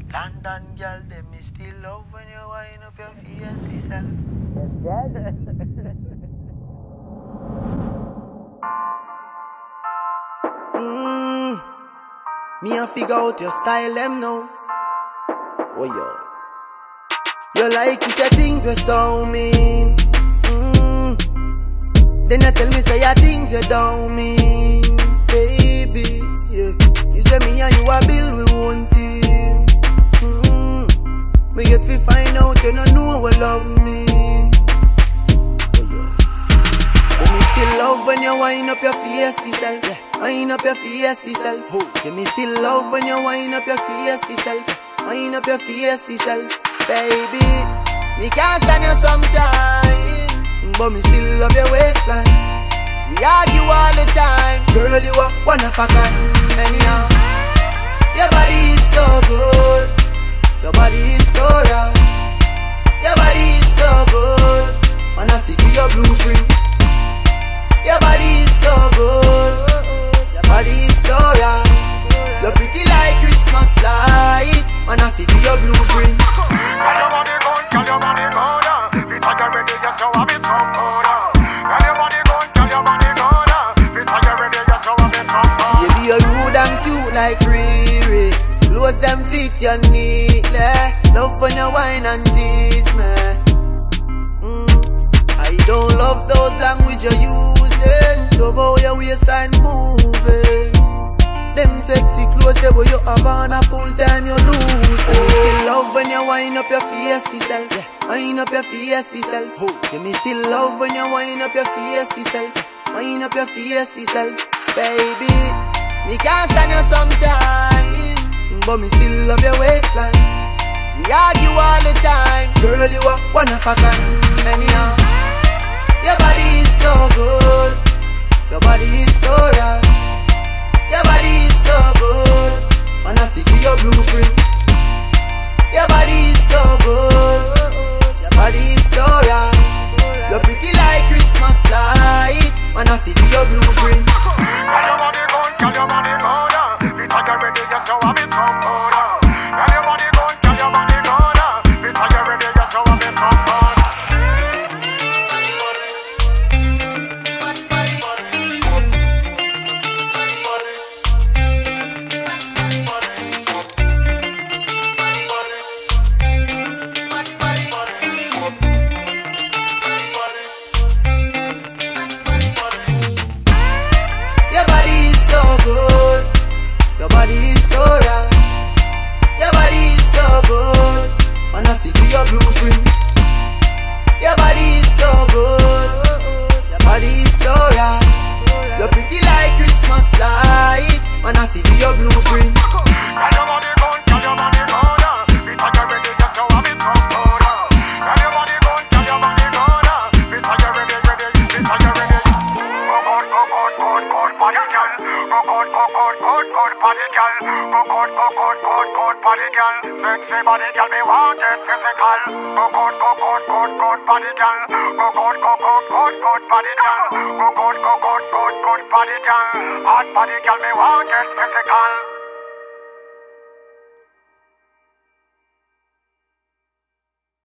London girl, them me still love when you wind up your feisty self. Me a figure out your style, them now. Oh yo, you like you say things were so mean. Then you tell me say your things you don't mean, baby. Yeah, you say me and you a build we one team. Me yet we find out you don't know what love means. Oh yeah, but me still love when you wind up your feisty self. Yeah. Wind up your feisty self. Yeah, me still love when you wind up your feisty self. Wind up your feisty self, baby. Me can't stand you sometime, but me still love your waistline. We argue all the time, girl. You are one of a kind. Anyhow, your body is so good. Your body is so right. Your body is so good. Wanna see your blueprint. Your body is so good. Body is so right. You're pretty like Christmas light. Wanna figure your blueprint. Tell your body gone, tell your body gone. Because you're ready, just so have it some more. Tell your body gone, tell your body gone. Because you're ready, just so have it some more. You be a rude and cute like Riri. Close them feet, you neatly. Love when you wine and tease me. I don't love those language you're using. Love how your waistline moving. Them sexy clothes, they where you have on a full time you lose. And me still love when you wind up your feisty self. Yeah, wind up your feisty self. Yeah, me still love when you wind up your feisty self. Wind up your feisty self, baby. Me can't stand you sometime, but me still love your waistline. We argue all the time, girl. You are one of a kind. Anyhow, your body is so good. Your body is so right. Your body is so good. Wanna figure your blueprint. Your body is so good. Your body is so right. You're pretty like Christmas light. Wanna figure your blueprint. Tell your body gone, tell your body gone. Because you're ready, just so have it some more. Tell your body gone, tell your body gone. Because you're ready, just so have it some more. Your blueprint. Your body is so good. Your body is so right. You're pretty like Christmas light. Wanna figure your blueprint. Tell your body gone, tell your body gone. Because you're ready, just so have it some more. Tell your body gone, tell your body gone. Because you're ready, because you're ready. Good body girl. Good body girl. Good body girl. Sexy body girl, me want it physical. Good body girl. Good body girl. Good body girl. Hot body girl, me want it physical.